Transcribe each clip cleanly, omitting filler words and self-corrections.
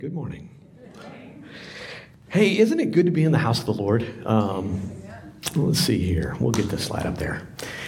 Good morning. Hey, isn't it good to be in the house of the Lord? Let's see here. We'll get this slide up there.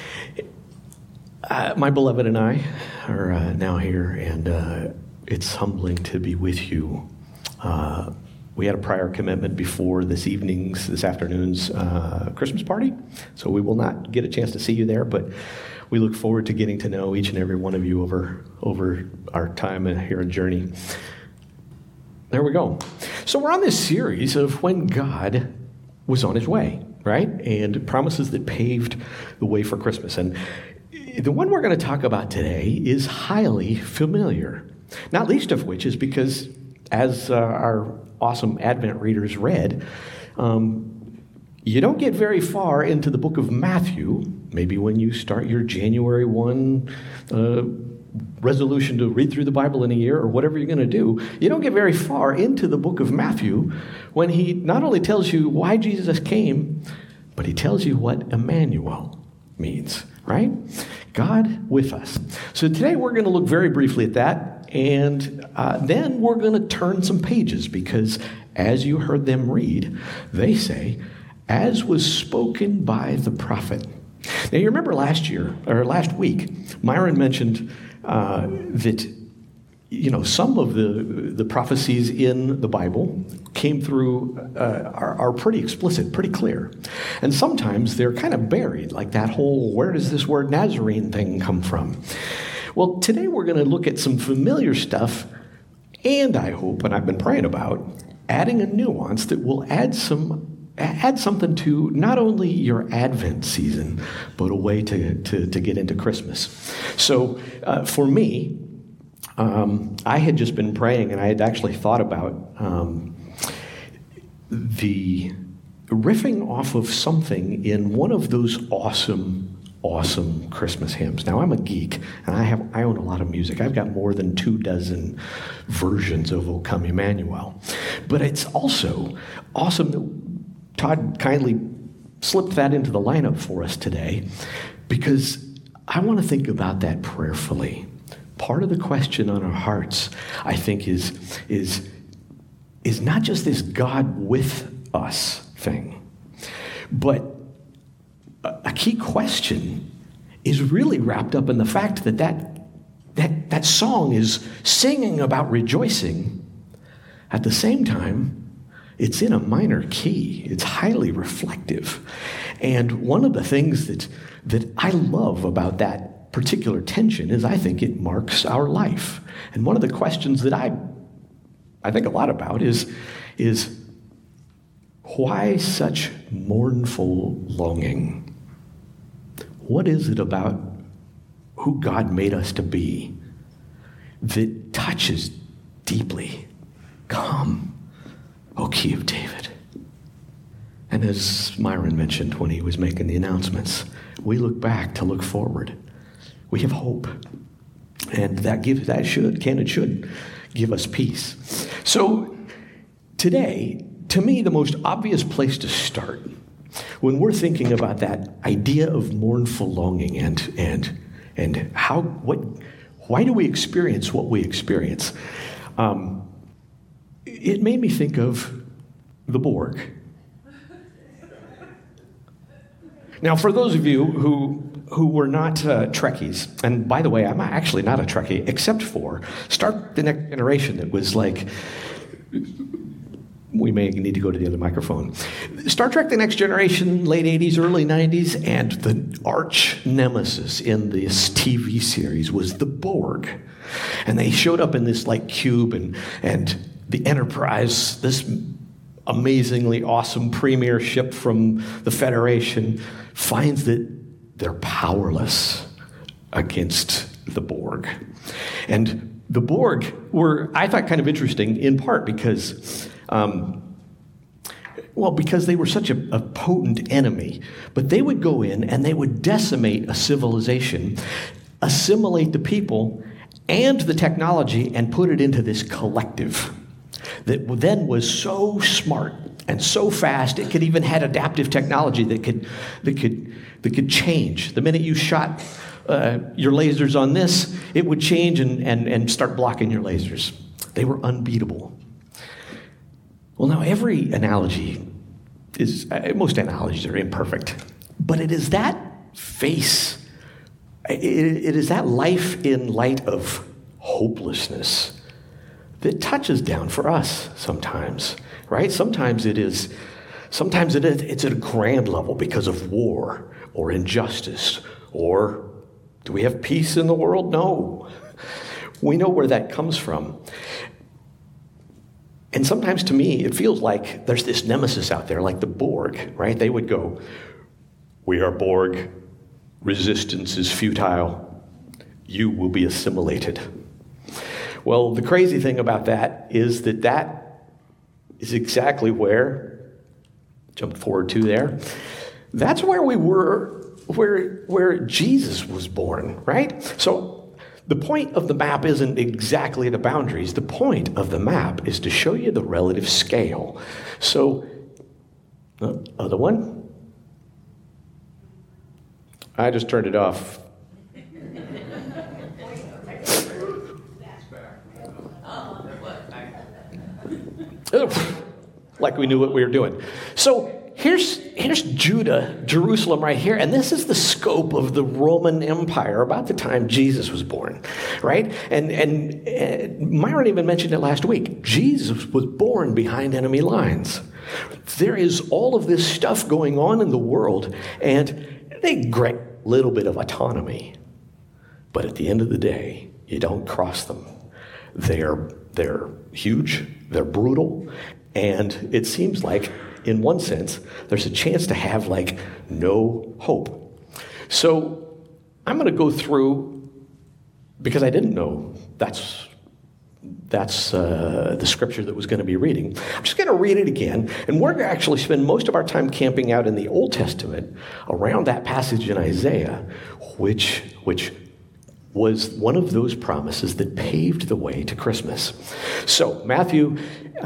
My beloved and I are now here, and it's humbling to be with you. We had a prior commitment before this afternoon's Christmas party, so we will not get a chance to see you there, but we look forward to getting to know each and every one of you over our time here in Journey. There we go. So we're on this series of when God was on his way, right? And promises that paved the way for Christmas. And the one we're going to talk about today is highly familiar, not least of which is because, as our awesome Advent readers read, you don't get very far into the book of Matthew, maybe when you start your January 1 resolution to read through the Bible in a year or whatever you're going to do, you don't get very far into the book of Matthew when he not only tells you why Jesus came, but he tells you what Emmanuel means, right? God with us. So today we're going to look very briefly at that, and then we're going to turn some pages because as you heard them read, they say, as was spoken by the prophet. Now you remember last week, Myron mentioned that some of the prophecies in the Bible came through are pretty explicit, pretty clear, and sometimes they're kind of buried, like that whole "where does this word Nazarene" thing come from? Well, today we're going to look at some familiar stuff, and I hope, and I've been praying about, adding a nuance that will add something to not only your Advent season, but a way to get into Christmas. So for me, I had just been praying, and I had actually thought about the riffing off of something in one of those awesome Christmas hymns. Now, I'm a geek, and I own a lot of music. I've got more than 24 versions of O Come Emmanuel. But it's also awesome that Todd kindly slipped that into the lineup for us today, because I want to think about that prayerfully. Part of the question on our hearts, I think, is not just this God with us thing, but a key question is really wrapped up in the fact that song is singing about rejoicing. At the same time, it's in a minor key. It's highly reflective. And one of the things that I love about that particular tension is I think it marks our life. And one of the questions that I think a lot about is why such mournful longing? What is it about who God made us to be that touches deeply? Come, O Key of David. And as Myron mentioned when he was making the announcements, we look back to look forward. We have hope. And that should give us peace. So today, to me, the most obvious place to start when we're thinking about that idea of mournful longing and why do we experience what we experience? It made me think of the Borg. Now, for those of you who were not Trekkies, and by the way, I'm actually not a Trekkie, except for Star Trek: The Next Generation. It was like, we may need to go to the other microphone. Star Trek: The Next Generation, late 80s, early 90s, and the arch nemesis in this TV series was the Borg. And they showed up in this like cube, and the Enterprise, this amazingly awesome premier ship from the Federation, finds that they're powerless against the Borg. And the Borg were, I thought, kind of interesting, in part because they were such a potent enemy. But they would go in and they would decimate a civilization, assimilate the people and the technology, and put it into this collective that then was so smart and so fast it could even had adaptive technology that could change. The minute you shot your lasers on this, it would change and start blocking your lasers. They were unbeatable. Well, now every analogy most analogies are imperfect, but it is that face, it is that life in light of hopelessness that touches down for us sometimes, right? Sometimes it's at a grand level because of war or injustice, or do we have peace in the world? No. We know where that comes from. And sometimes to me, it feels like there's this nemesis out there, like the Borg, right? They would go, "We are Borg. Resistance is futile. You will be assimilated." Well, the crazy thing about that is that is exactly where, jump forward to there, that's where we were, where Jesus was born, right? So the point of the map isn't exactly the boundaries. The point of the map is to show you the relative scale. So, other one? I just turned it off. Like we knew what we were doing. So here's Judah, Jerusalem right here, and this is the scope of the Roman Empire about the time Jesus was born, right? And Myron even mentioned it last week. Jesus was born behind enemy lines. There is all of this stuff going on in the world, and they grant a little bit of autonomy. But at the end of the day, you don't cross them. They're huge, they're brutal, and it seems like, in one sense, there's a chance to have no hope. So I'm going to go through, because I didn't know that's the scripture that was going to be reading. I'm just going to read it again, and we're going to actually spend most of our time camping out in the Old Testament around that passage in Isaiah, which was one of those promises that paved the way to Christmas. So Matthew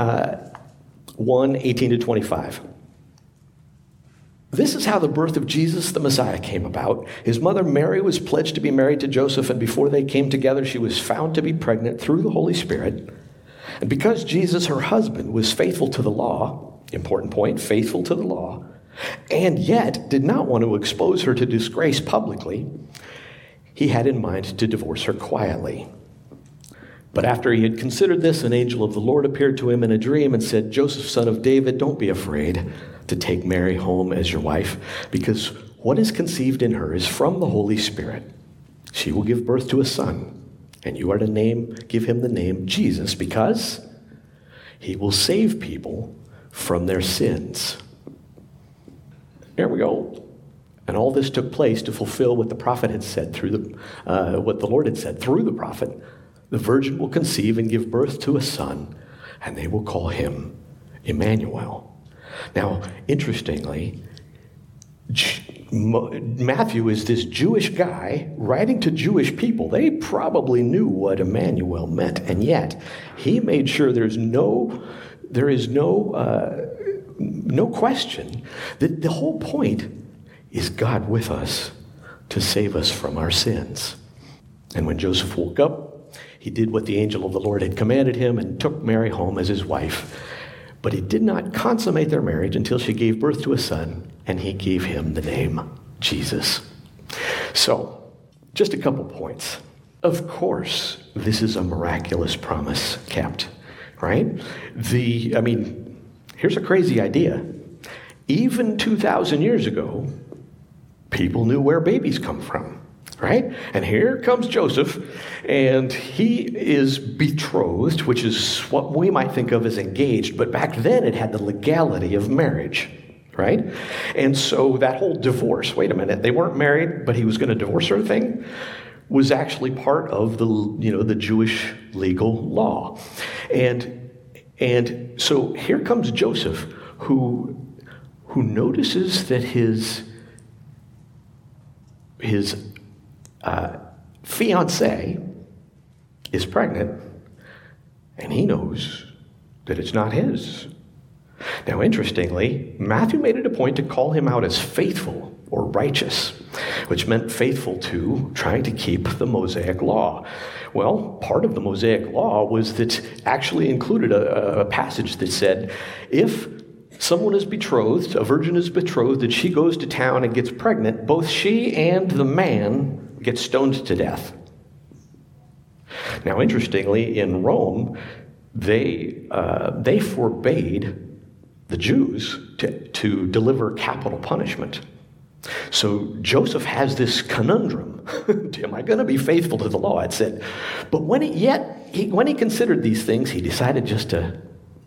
1:18-25. This is how the birth of Jesus the Messiah came about. His mother Mary was pledged to be married to Joseph, and before they came together, she was found to be pregnant through the Holy Spirit. And because Jesus, her husband, was faithful to the law, important point, faithful to the law, and yet did not want to expose her to disgrace publicly, he had in mind to divorce her quietly. But after he had considered this, an angel of the Lord appeared to him in a dream and said, "Joseph, son of David, don't be afraid to take Mary home as your wife, because what is conceived in her is from the Holy Spirit. She will give birth to a son, and you are to give him the name Jesus, because he will save people from their sins." There we go. And all this took place to fulfill what the prophet had said what the Lord had said through the prophet. The virgin will conceive and give birth to a son, and they will call him Emmanuel. Now, interestingly, Matthew is this Jewish guy writing to Jewish people. They probably knew what Emmanuel meant, and yet he made sure there is no question that the whole point is God with us to save us from our sins. And when Joseph woke up, he did what the angel of the Lord had commanded him and took Mary home as his wife. But he did not consummate their marriage until she gave birth to a son, and he gave him the name Jesus. So, just a couple points. Of course, this is a miraculous promise kept, right? Here's a crazy idea. Even 2,000 years ago, people knew where babies come from, right? And here comes Joseph, and he is betrothed, which is what we might think of as engaged, but back then it had the legality of marriage, right? And so that whole divorce, wait a minute, they weren't married, but he was going to divorce her thing, was actually part of the Jewish legal law. And so here comes Joseph, who notices that his fiancée is pregnant, and he knows that it's not his. Now, interestingly, Matthew made it a point to call him out as faithful or righteous, which meant faithful to trying to keep the Mosaic law. Well, part of the Mosaic law was that actually included a passage that said, if someone is betrothed, a virgin is betrothed, and she goes to town and gets pregnant, both she and the man get stoned to death. Now, interestingly, in Rome, they forbade the Jews to deliver capital punishment. So Joseph has this conundrum. Am I going to be faithful to the law? It said. But when he considered these things, he decided just to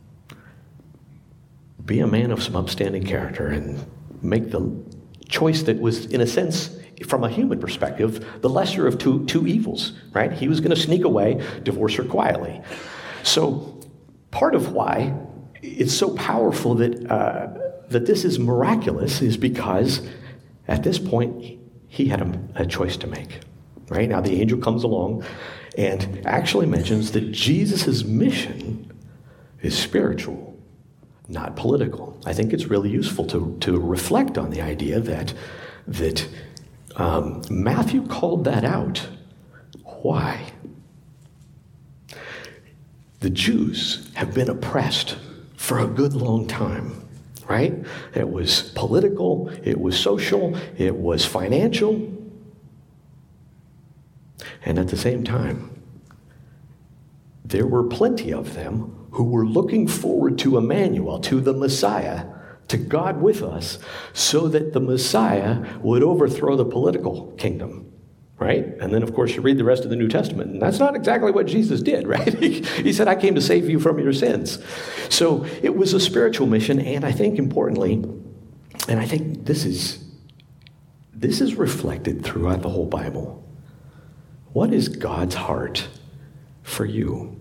be a man of some upstanding character and make the choice that was, in a sense, from a human perspective, the lesser of two evils, right? He was going to sneak away, divorce her quietly. So part of why it's so powerful that this is miraculous is because at this point he had a choice to make, right? Now the angel comes along and actually mentions that Jesus' mission is spiritual, not political. I think it's really useful to reflect on the idea that Matthew called that out. Why? The Jews have been oppressed for a good long time, right? It was political, it was social, it was financial. And at the same time, there were plenty of them who were looking forward to Emmanuel, to the Messiah, to God with us, so that the Messiah would overthrow the political kingdom. Right? And then, of course, you read the rest of the New Testament, and that's not exactly what Jesus did, right? He said, I came to save you from your sins. So it was a spiritual mission, and I think importantly, and I think this is reflected throughout the whole Bible. What is God's heart for you?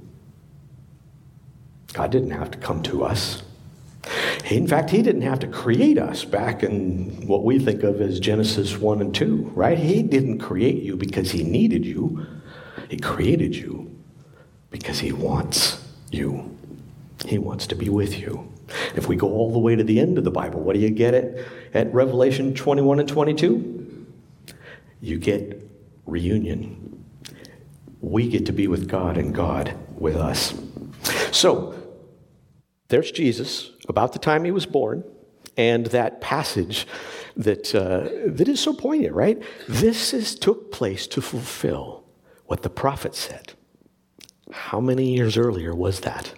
God didn't have to come to us. In fact, he didn't have to create us back in what we think of as Genesis 1 and 2, right? He didn't create you because he needed you. He created you because he wants you. He wants to be with you. If we go all the way to the end of the Bible, what do you get at Revelation 21 and 22? You get reunion. We get to be with God and God with us. So, there's Jesus, about the time he was born, and that passage that is so poignant, right? This took place to fulfill what the prophet said. How many years earlier was that?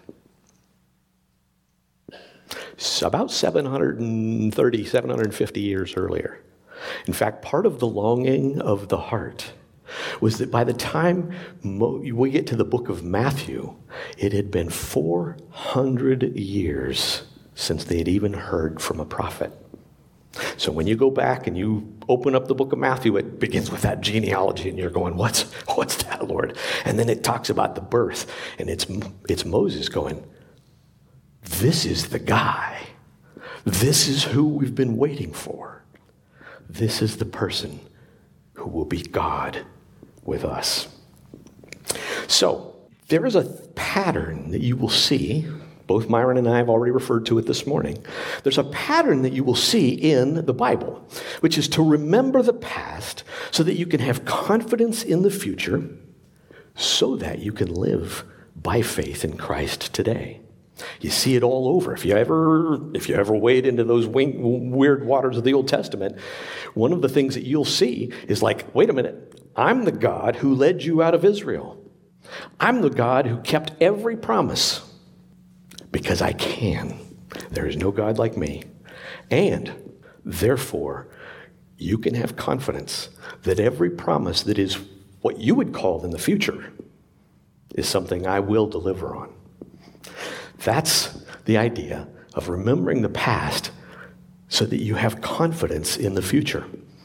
About 730, 750 years earlier. In fact, part of the longing of the heart was that by the time we get to the book of Matthew, it had been 400 years since they had even heard from a prophet. So when you go back and you open up the book of Matthew, it begins with that genealogy, and you're going, what's that, Lord? And then it talks about the birth, and it's Moses going, this is the guy. This is who we've been waiting for. This is the person who will be God with us. So, there is a pattern that you will see. Both Myron and I have already referred to it this morning. There's a pattern that you will see in the Bible, which is to remember the past so that you can have confidence in the future, so that you can live by faith in Christ today. You see it all over. If you ever wade into those weird waters of the Old Testament, one of the things that you'll see is like, wait a minute, I'm the God who led you out of Israel. I'm the God who kept every promise because I can. There is no God like me. And therefore, you can have confidence that every promise that is what you would call in the future is something I will deliver on. That's the idea of remembering the past so that you have confidence in the future.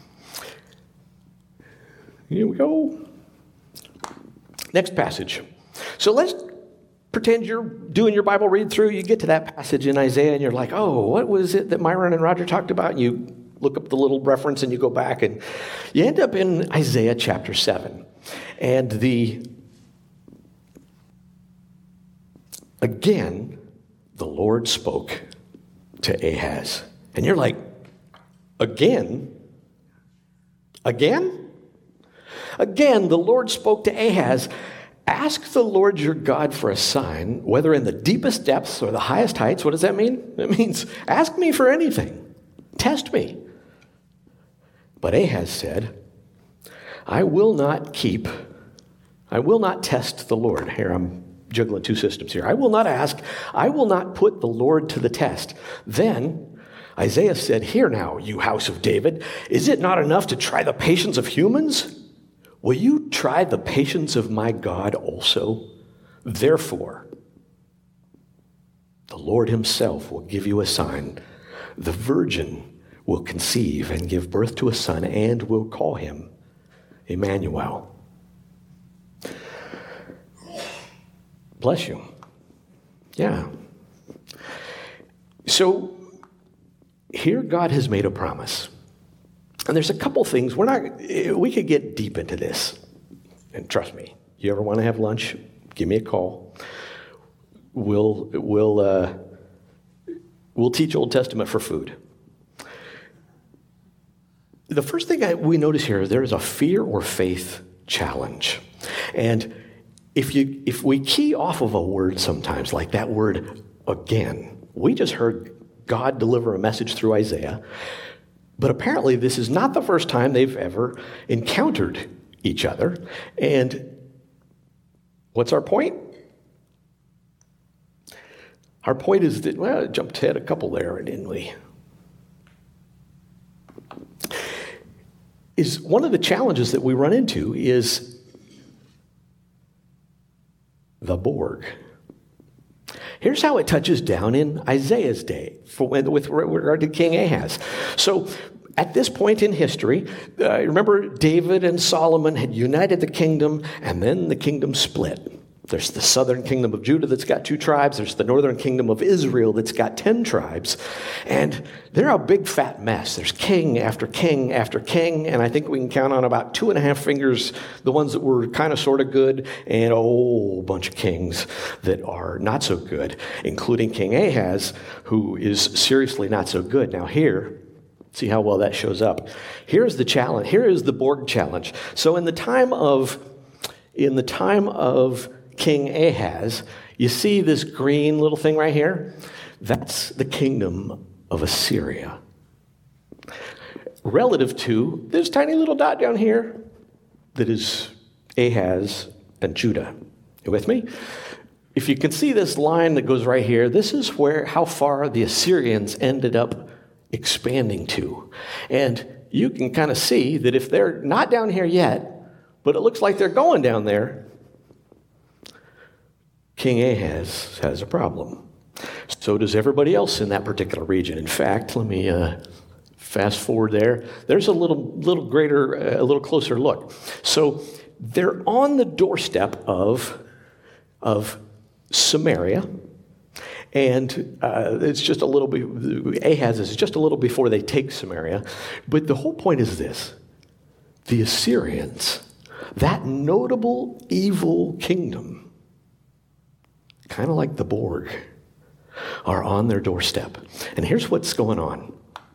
Here we go. Next passage. So let's pretend you're doing your Bible read through. You get to that passage in Isaiah and you're like, oh, what was it that Myron and Roger talked about? And you look up the little reference and you go back and you end up in Isaiah chapter 7. And again, the Lord spoke to Ahaz. And you're like, again? Again? Again, the Lord spoke to Ahaz, ask the Lord your God for a sign, whether in the deepest depths or the highest heights. What does that mean? It means ask me for anything. Test me. But Ahaz said, I will not test the Lord. Here, I'm juggling two systems here. I will not ask. I will not put the Lord to the test. Then Isaiah said, hear now, you house of David, is it not enough to try the patience of humans? Will you try the patience of my God also? Therefore, the Lord himself will give you a sign. The virgin will conceive and give birth to a son and will call him Emmanuel. Bless you. Yeah. So here God has made a promise. And there's a couple things. We could get deep into this. And trust me, you ever want to have lunch, give me a call. We'll teach Old Testament for food. The first thing we notice here, there is a fear or faith challenge. And if we key off of a word sometimes, like that word again, we just heard God deliver a message through Isaiah, but apparently this is not the first time they've ever encountered each other. And what's our point? Our point is that, well, it jumped ahead a couple there, didn't we? Is one of the challenges that we run into is the Borg. Here's how it touches down in Isaiah's day with regard to King Ahaz. So at this point in history, remember David and Solomon had united the kingdom, and then the kingdom split. There's the southern kingdom of Judah that's got 2 tribes. There's the northern kingdom of Israel that's got 10 tribes. And they're a big fat mess. There's king after king after king. And I think we can count on about 2.5 fingers the ones that were kind of sort of good, and a whole bunch of kings that are not so good, including King Ahaz, who is seriously not so good. Now here, see how well that shows up. Here's the challenge. Here is the Borg challenge. So in the time of King Ahaz, you see this green little thing right here? That's the kingdom of Assyria. Relative to this tiny little dot down here that is Ahaz and Judah. You with me? If you can see this line that goes right here, this is how far the Assyrians ended up expanding to. And you can kind of see that if they're not down here yet, but it looks like they're going down there, King Ahaz has a problem. So does everybody else in that particular region. In fact, let me fast forward there. There's a little greater, a little closer look. So they're on the doorstep of Samaria, and it's just a little bit. Ahaz is just a little before they take Samaria. But the whole point is this: the Assyrians, that notable evil kingdom, kind of like the Borg, are on their doorstep. And here's what's going on.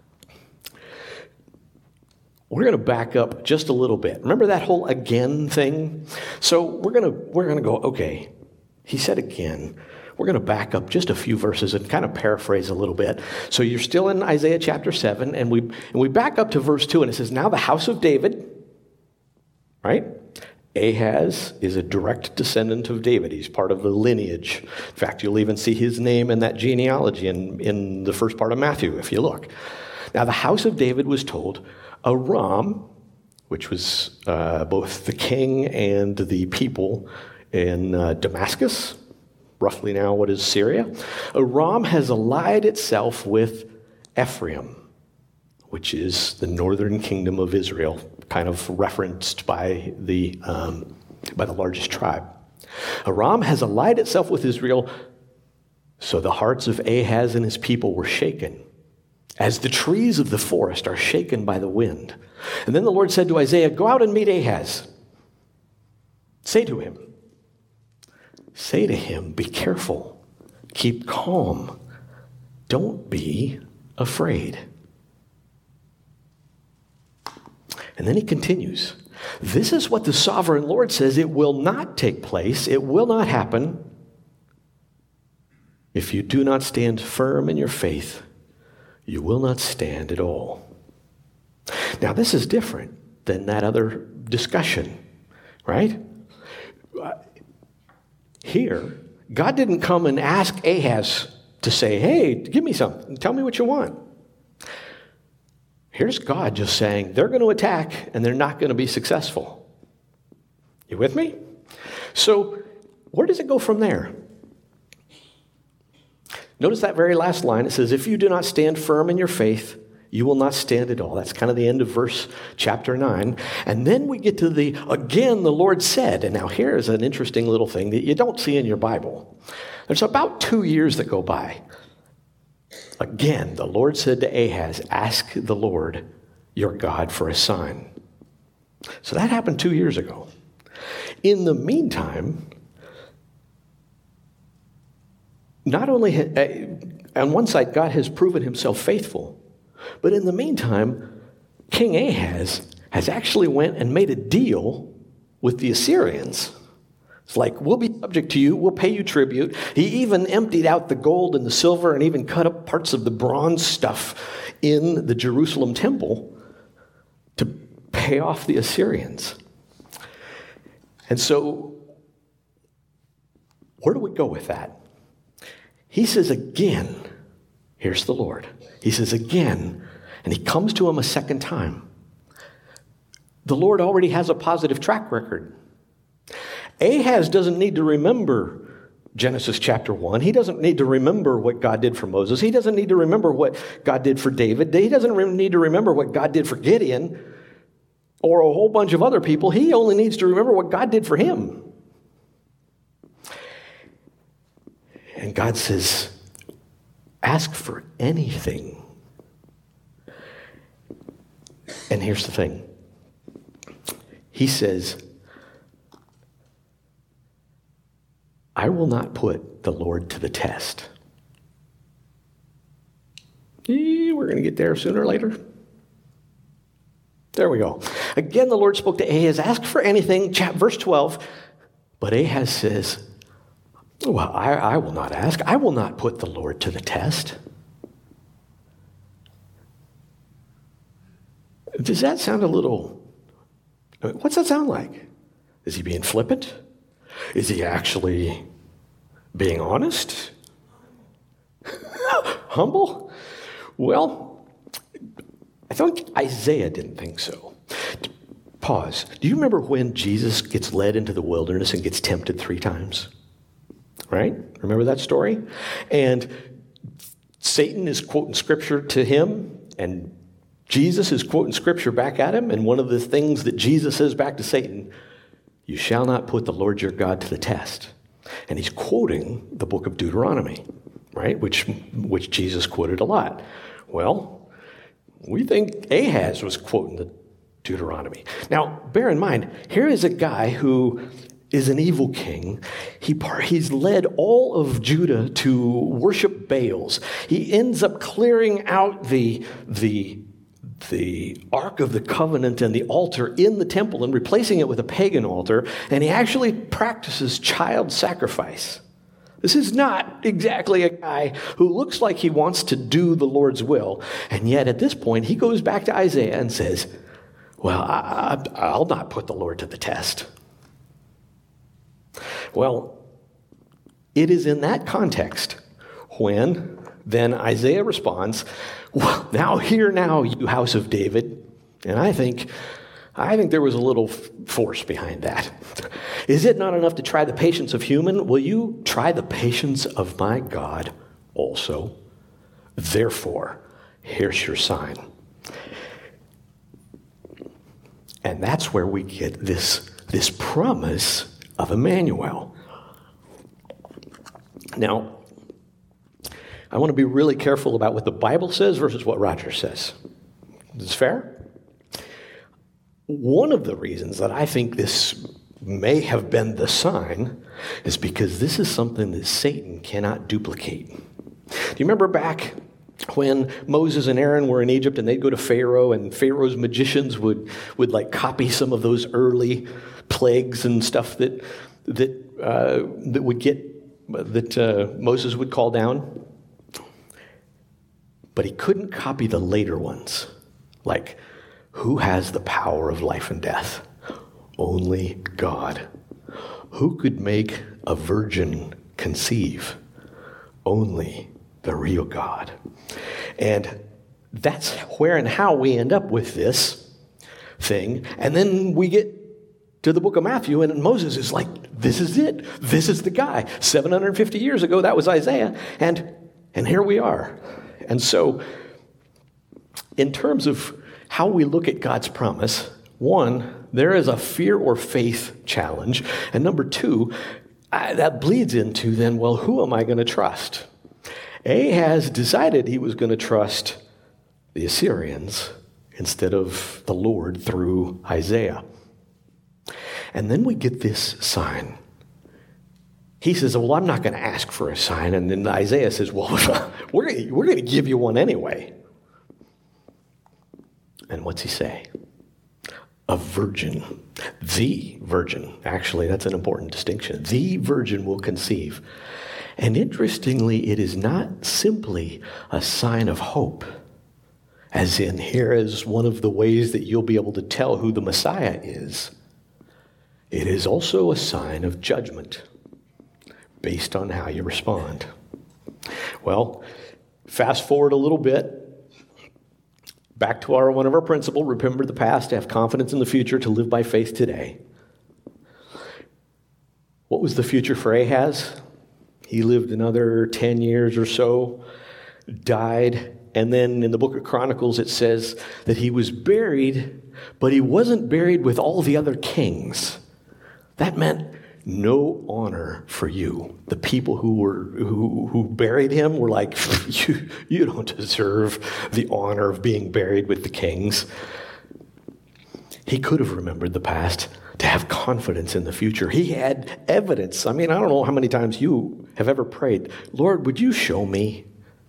We're going to back up just a little bit. Remember that whole again thing? So we're going to go, okay, he said again. We're going to back up just a few verses and kind of paraphrase a little bit. So you're still in Isaiah chapter 7, and we back up to verse 2, and it says, now the house of David, right? Ahaz is a direct descendant of David. He's part of the lineage. In fact, you'll even see his name in that genealogy in the first part of Matthew, if you look. Now, the house of David was told, Aram, which was both the king and the people in Damascus, roughly now what is Syria. Aram has allied itself with Ephraim, which is the northern kingdom of Israel, kind of referenced by the largest tribe. Aram has allied itself with Israel, so the hearts of Ahaz and his people were shaken, as the trees of the forest are shaken by the wind. And then the Lord said to Isaiah, go out and meet Ahaz. Say to him, be careful, keep calm, don't be afraid. And then he continues. This is what the sovereign Lord says. It will not take place. It will not happen if you do not stand firm in your faith. You will not stand at all. Now, this is different than that other discussion, right? Here, God didn't come and ask Ahaz to say, hey, give me something. Tell me what you want. Here's God just saying, they're going to attack and they're not going to be successful. You with me? So, where does it go from there? Notice that very last line. It says, if you do not stand firm in your faith, you will not stand at all. That's kind of the end of chapter 9. And then we get to again, the Lord said. And now here's an interesting little thing that you don't see in your Bible. There's about 2 years that go by. Again, the Lord said to Ahaz, ask the Lord your God for a sign. So that happened 2 years ago. In the meantime, not only on one side, God has proven himself faithful, but in the meantime, King Ahaz has actually went and made a deal with the Assyrians. It's like, we'll be subject to you, we'll pay you tribute. He even emptied out the gold and the silver and even cut up parts of the bronze stuff in the Jerusalem temple to pay off the Assyrians. And so, where do we go with that? He says again, here's the Lord. He says again, and he comes to him a second time. The Lord already has a positive track record. Ahaz doesn't need to remember Genesis chapter 1. He doesn't need to remember what God did for Moses. He doesn't need to remember what God did for David. He doesn't need to remember what God did for Gideon or a whole bunch of other people. He only needs to remember what God did for him. And God says, ask for anything. And here's the thing. He says, I will not put the Lord to the test. We're going to get there sooner or later. There we go. Again, the Lord spoke to Ahaz, ask for anything, verse 12. But Ahaz says, well, I will not ask. I will not put the Lord to the test. Does that sound what's that sound like? Is he being flippant? Is he actually being honest? Humble? Well, I think Isaiah didn't think so. Pause. Do you remember when Jesus gets led into the wilderness and gets tempted 3 times? Right? Remember that story? And Satan is quoting scripture to him, and Jesus is quoting scripture back at him. And one of the things that Jesus says back to Satan, you shall not put the Lord your God to the test. And he's quoting the book of Deuteronomy, right? Which Jesus quoted a lot. Well, we think Ahaz was quoting the Deuteronomy. Now, bear in mind, here is a guy who is an evil king. He's led all of Judah to worship Baals. He ends up clearing out the Ark of the Covenant and the altar in the temple and replacing it with a pagan altar, and he actually practices child sacrifice. This is not exactly a guy who looks like he wants to do the Lord's will, and yet at this point he goes back to Isaiah and says, well, I'll not put the Lord to the test. Well, it is in that context when then Isaiah responds, well, hear now, you house of David. And I think there was a little force behind that. Is it not enough to try the patience of human? Will you try the patience of my God also? Therefore, here's your sign. And that's where we get this promise of Emmanuel. Now, I want to be really careful about what the Bible says versus what Roger says. Is this fair? One of the reasons that I think this may have been the sign is because this is something that Satan cannot duplicate. Do you remember back when Moses and Aaron were in Egypt and they'd go to Pharaoh, and Pharaoh's magicians would like copy some of those early plagues and stuff that Moses would call down. But he couldn't copy the later ones. Like, who has the power of life and death? Only God. Who could make a virgin conceive? Only the real God. And that's where and how we end up with this thing. And then we get to the book of Matthew, and Moses is like, this is it. This is the guy. 750 years ago, that was Isaiah. And here we are. And so, in terms of how we look at God's promise, one, there is a fear or faith challenge. And number two, that bleeds into then, well, who am I going to trust? Ahaz decided he was going to trust the Assyrians instead of the Lord through Isaiah. And then we get this sign. He says, well, I'm not going to ask for a sign. And then Isaiah says, well, we're going to give you one anyway. And what's he say? A virgin. The virgin. Actually, that's an important distinction. The virgin will conceive. And interestingly, it is not simply a sign of hope, as in here is one of the ways that you'll be able to tell who the Messiah is. It is also a sign of judgment based on how you respond. Well, fast forward a little bit. Back to one of our principles, remember the past, have confidence in the future, to live by faith today. What was the future for Ahaz? He lived another 10 years or so, died, and then in the book of Chronicles it says that he was buried, but he wasn't buried with all the other kings. That meant no honor for you. The people who buried him were like, you don't deserve the honor of being buried with the kings. He could have remembered the past to have confidence in the future. He had evidence. I mean, I don't know how many times you have ever prayed, Lord, would you show me?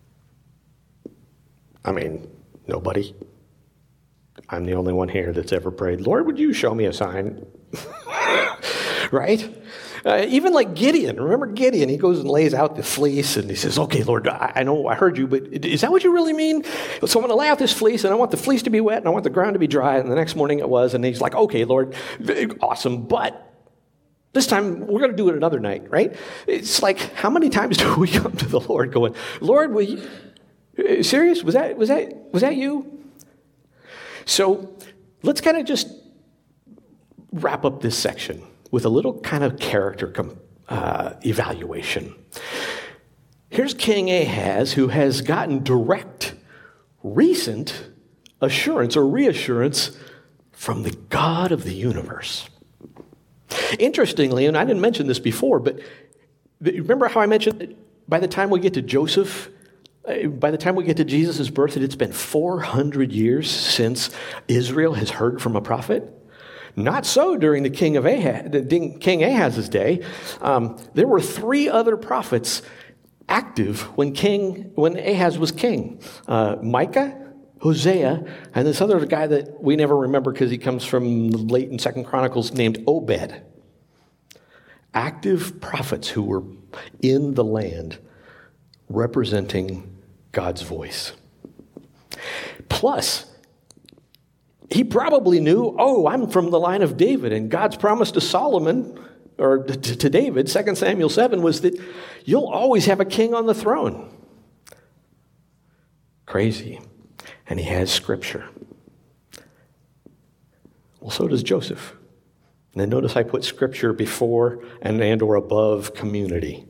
I mean, nobody. I'm the only one here that's ever prayed, Lord, would you show me a sign? Right? Even like Gideon. Remember Gideon? He goes and lays out the fleece and he says, okay, Lord, I know I heard you, but is that what you really mean? So I'm going to lay out this fleece and I want the fleece to be wet and I want the ground to be dry. And the next morning it was. And he's like, okay, Lord, awesome. But this time we're going to do it another night, right? It's like, how many times do we come to the Lord going, Lord, will you, serious? Was that you? So let's kind of just wrap up this section with a little kind of character evaluation. Here's King Ahaz, who has gotten direct, recent assurance or reassurance from the God of the universe. Interestingly, and I didn't mention this before, but remember how I mentioned that by the time we get to Joseph, by the time we get to Jesus' birth, that it's been 400 years since Israel has heard from a prophet? Not so during the King Ahaz's day. There were 3 other prophets active when Ahaz was king. Micah, Hosea, and this other guy that we never remember because he comes from late in 2 Chronicles named Obed. Active prophets who were in the land representing God's voice. Plus, he probably knew, I'm from the line of David, and God's promise to Solomon, or to David, 2 Samuel 7, was that you'll always have a king on the throne. Crazy. And he has Scripture. Well, so does Joseph. And then notice I put Scripture before and or above community.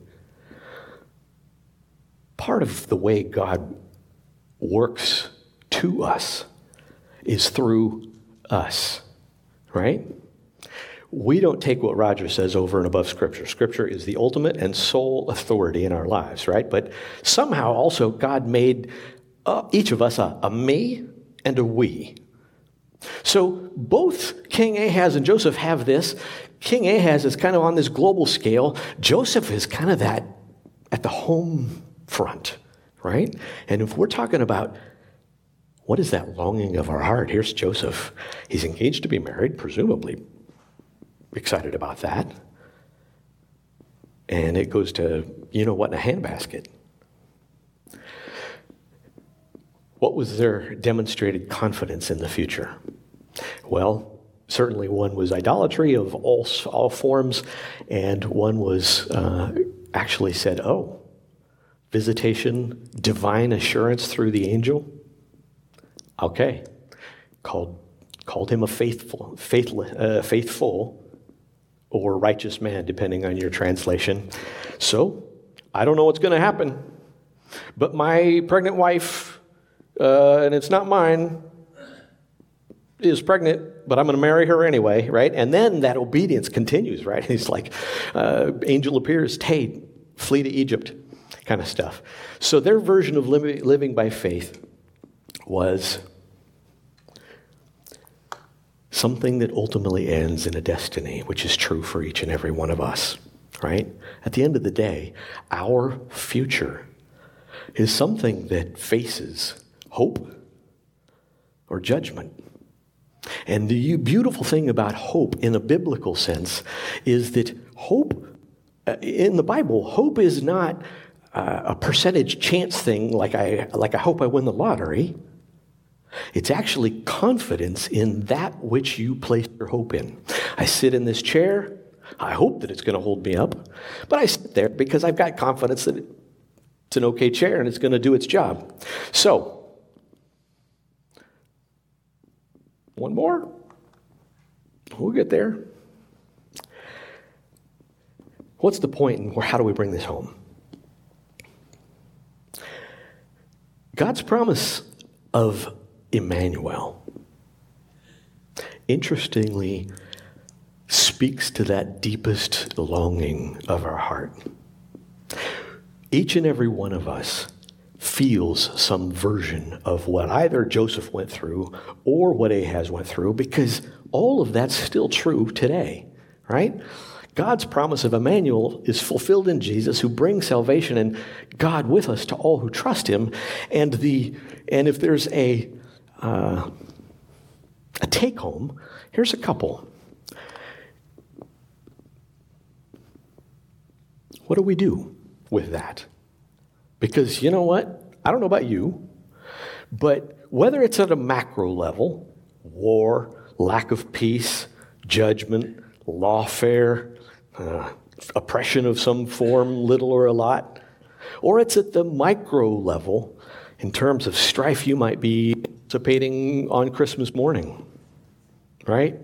Part of the way God works to us is through us, right? We don't take what Roger says over and above Scripture. Scripture is the ultimate and sole authority in our lives, right? But somehow also God made each of us a me and a we. So both King Ahaz and Joseph have this. King Ahaz is kind of on this global scale. Joseph is kind of that at the home front, right? And if we're talking about what is that longing of our heart, here's Joseph. He's engaged to be married, presumably excited about that. And it goes to, you know what, in a handbasket. What was their demonstrated confidence in the future? Well, certainly one was idolatry of all forms, and one was actually said, oh, visitation, divine assurance through the angel. Okay, called him a faithful or righteous man, depending on your translation. So, I don't know what's going to happen, but my pregnant wife, and it's not mine, is pregnant, but I'm going to marry her anyway, right? And then that obedience continues, right? He's like, angel appears, hey, flee to Egypt, kind of stuff. So their version of living by faith was something that ultimately ends in a destiny, which is true for each and every one of us, right? At the end of the day, our future is something that faces hope or judgment. And the beautiful thing about hope in a biblical sense is that hope, in the Bible, hope is not a percentage chance thing like I hope I win the lottery. It's actually confidence in that which you place your hope in. I sit in this chair. I hope that it's going to hold me up. But I sit there because I've got confidence that it's an okay chair and it's going to do its job. So, one more. We'll get there. What's the point and how do we bring this home? God's promise of Emmanuel, interestingly, speaks to that deepest longing of our heart. Each and every one of us feels some version of what either Joseph went through or what Ahaz went through, because all of that's still true today, right? God's promise of Emmanuel is fulfilled in Jesus, who brings salvation and God with us to all who trust him. And if there's a take-home, here's a couple. What do we do with that? Because you know what? I don't know about you, but whether it's at a macro level, war, lack of peace, judgment, lawfare, oppression of some form, little or a lot, or it's at the micro level in terms of strife you might be anticipating on Christmas morning, right?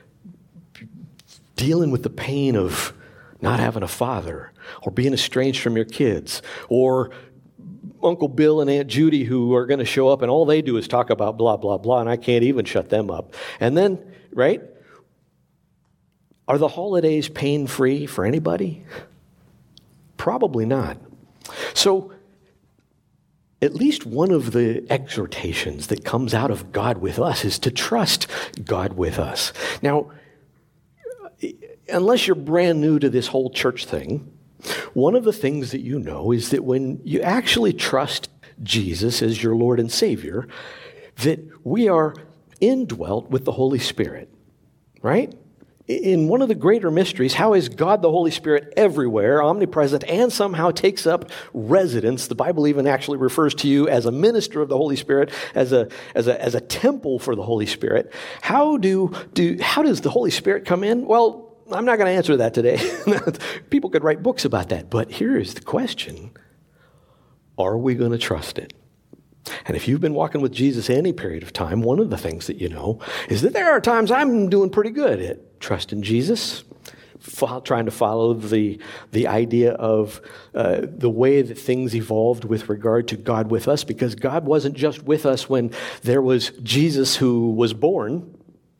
Dealing with the pain of not having a father, or being estranged from your kids, or Uncle Bill and Aunt Judy who are going to show up and all they do is talk about blah, blah, blah, and I can't even shut them up. And then, right? Are the holidays pain-free for anybody? Probably not. So, at least one of the exhortations that comes out of God with us is to trust God with us. Now, unless you're brand new to this whole church thing, one of the things that you know is that when you actually trust Jesus as your Lord and Savior, that we are indwelt with the Holy Spirit, right? In one of the greater mysteries, how is God the Holy Spirit everywhere, omnipresent, and somehow takes up residence? The Bible even actually refers to you as a minister of the Holy Spirit, as a temple for the Holy Spirit. How does the Holy Spirit come in? Well, I'm not going to answer that today. People could write books about that. But here is the question. Are we going to trust it? And if you've been walking with Jesus any period of time, one of the things that you know is that there are times I'm doing pretty good at trusting Jesus, trying to follow the idea of the way that things evolved with regard to God with us, because God wasn't just with us when there was Jesus who was born.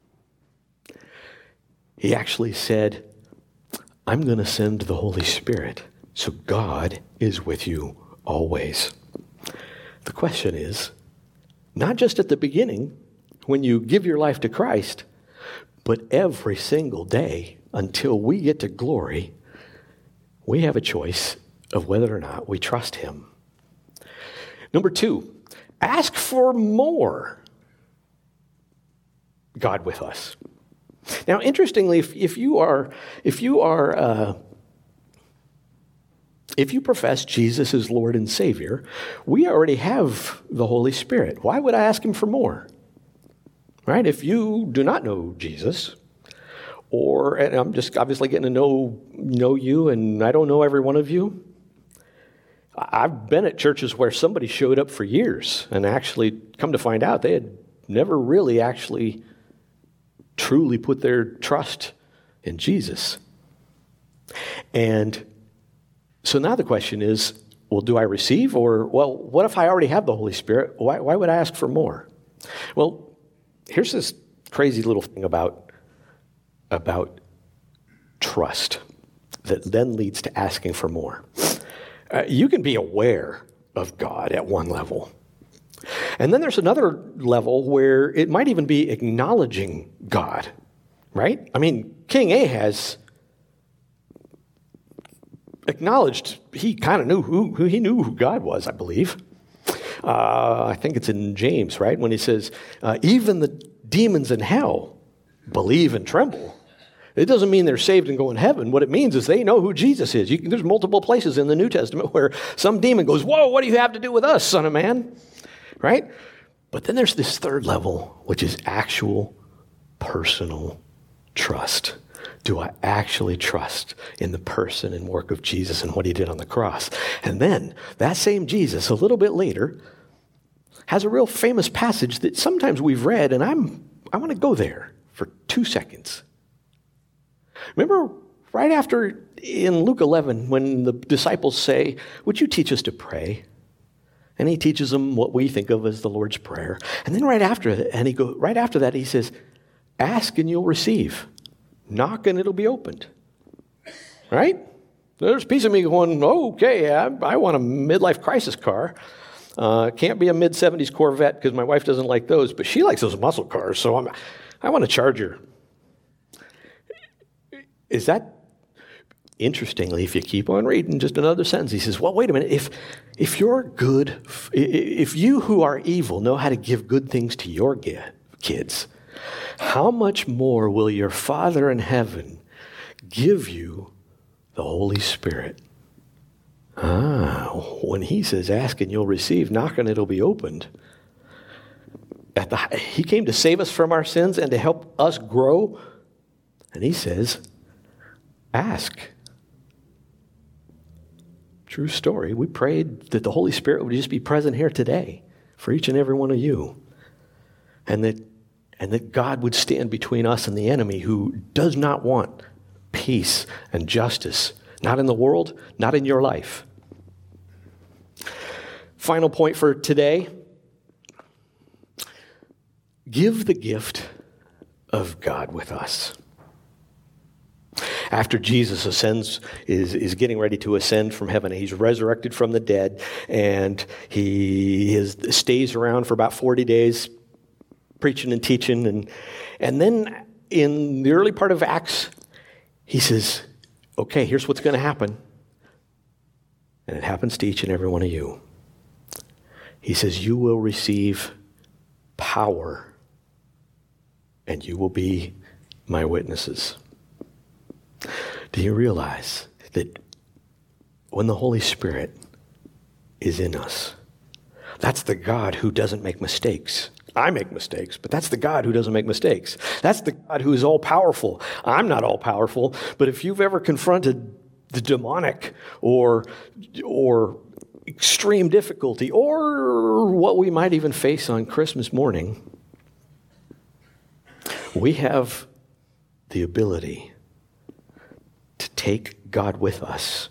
He actually said, I'm going to send the Holy Spirit, so God is with you always. The question is, not just at the beginning, when you give your life to Christ, but every single day until we get to glory, we have a choice of whether or not we trust him. Number 2, ask for more God with us. Now, interestingly, if you profess Jesus as Lord and Savior, we already have the Holy Spirit. Why would I ask him for more? Right? If you do not know Jesus, and I'm just obviously getting to know you, and I don't know every one of you. I've been at churches where somebody showed up for years and actually come to find out they had never really actually truly put their trust in Jesus. And so now the question is, well, do I receive? Or, well, what if I already have the Holy Spirit? Why would I ask for more? Well, here's this crazy little thing about trust that then leads to asking for more. You can be aware of God at one level. And then there's another level where it might even be acknowledging God, right? I mean, King Ahaz acknowledged he kind of knew who God was, I believe. I think it's in James, right? When he says, even the demons in hell believe and tremble. It doesn't mean they're saved and go in heaven. What it means is they know who Jesus is. There's multiple places in the New Testament where some demon goes, whoa, what do you have to do with us, Son of Man? Right? But then there's this third level, which is actual personal trust. Do I actually trust in the person and work of Jesus and what he did on the cross? And then that same Jesus, a little bit later, has a real famous passage that sometimes we've read, and I want to go there for 2 seconds. Remember right after in Luke 11 when the disciples say, would you teach us to pray? And he teaches them what we think of as the Lord's Prayer. And then right after that, he says, ask and you'll receive. Knock and it'll be opened. Right? There's a piece of me going, okay, I want a midlife crisis car. Can't be a mid-70s Corvette because my wife doesn't like those, but she likes those muscle cars, so I want a Charger. Is that, interestingly, if you keep on reading just another sentence, he says, well, wait a minute, if you're good, if you who are evil know how to give good things to your kids, how much more will your Father in heaven give you the Holy Spirit? When he says, ask and you'll receive, knock and it'll be opened. He came to save us from our sins and to help us grow. And he says, ask. True story. We prayed that the Holy Spirit would just be present here today for each and every one of you. And that God would stand between us and the enemy who does not want peace and justice, not in the world, not in your life. Final point for today. Give the gift of God with us. After Jesus ascends, is getting ready to ascend from heaven, he's resurrected from the dead, and he stays around for about 40 days, preaching and teaching, and then in the early part of Acts, he says, okay, here's what's going to happen, and it happens to each and every one of you. He says, you will receive power, and you will be my witnesses. Do you realize that when the Holy Spirit is in us, that's the God who doesn't make mistakes. I make mistakes, but that's the God who doesn't make mistakes. That's the God who is all-powerful. I'm not all-powerful, but if you've ever confronted the demonic or extreme difficulty or what we might even face on Christmas morning, we have the ability to take God with us.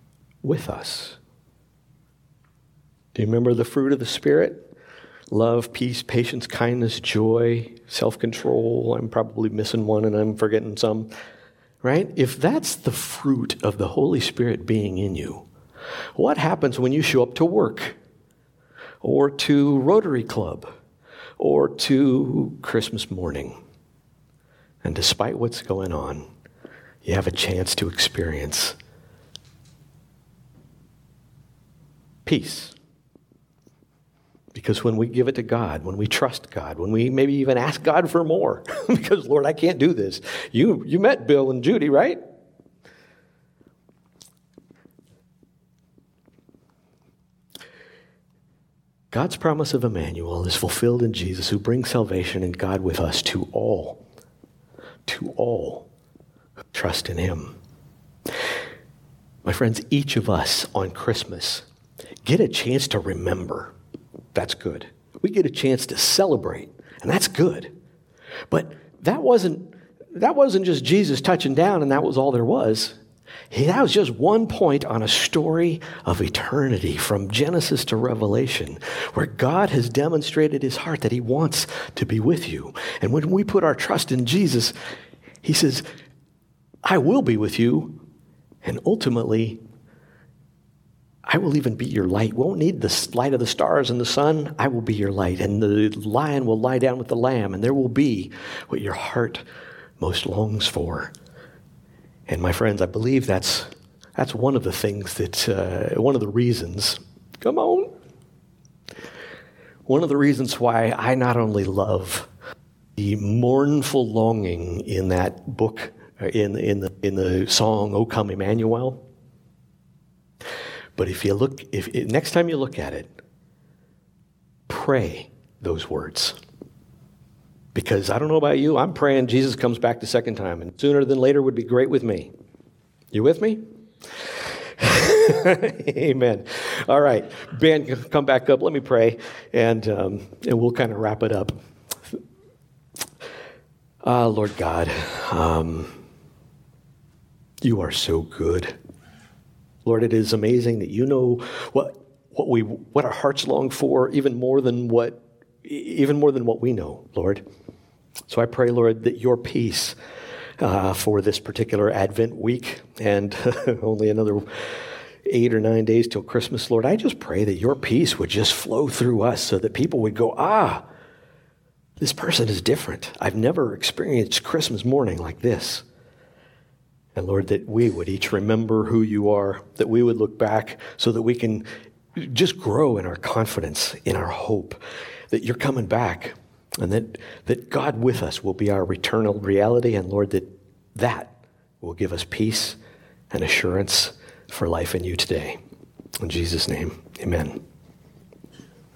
Do you remember the fruit of the Spirit? Love, peace, patience, kindness, joy, self-control. I'm probably missing one and I'm forgetting some, right? If that's the fruit of the Holy Spirit being in you, what happens when you show up to work or to Rotary Club or to Christmas morning? And despite what's going on, you have a chance to experience peace, Because when we give it to God, when we trust God, when we maybe even ask God for more, because, Lord, I can't do this. You met Bill and Judy, right? God's promise of Emmanuel is fulfilled in Jesus, who brings salvation and God with us to all who trust in him. My friends, each of us on Christmas get a chance to remember. That's good. We get a chance to celebrate, and that's good. But that wasn't just Jesus touching down and that was all there was. That was just one point on a story of eternity from Genesis to Revelation, where God has demonstrated his heart that he wants to be with you. And when we put our trust in Jesus, he says, I will be with you, and ultimately, I will even be your light. Won't need the light of the stars and the sun. I will be your light. And the lion will lie down with the lamb, and there will be what your heart most longs for. And my friends, I believe that's one of the things that, one of the reasons, come on, one of the reasons why I not only love the mournful longing in that book, in the song, O Come Emmanuel, but if next time you look at it, pray those words. Because I don't know about you, I'm praying Jesus comes back the second time, and sooner than later would be great with me. You with me? Amen. All right, Ben, come back up. Let me pray, and we'll kind of wrap it up. Lord God, you are so good. Lord, it is amazing that you know what our hearts long for, even more than what we know, Lord. So I pray, Lord, that your peace for this particular Advent week and only another 8 or 9 days till Christmas, Lord, I just pray that your peace would just flow through us so that people would go, this person is different. I've never experienced Christmas morning like this. And Lord, that we would each remember who you are, that we would look back so that we can just grow in our confidence, in our hope, that you're coming back, and that God with us will be our eternal reality, and Lord, that will give us peace and assurance for life in you today. In Jesus' name, amen.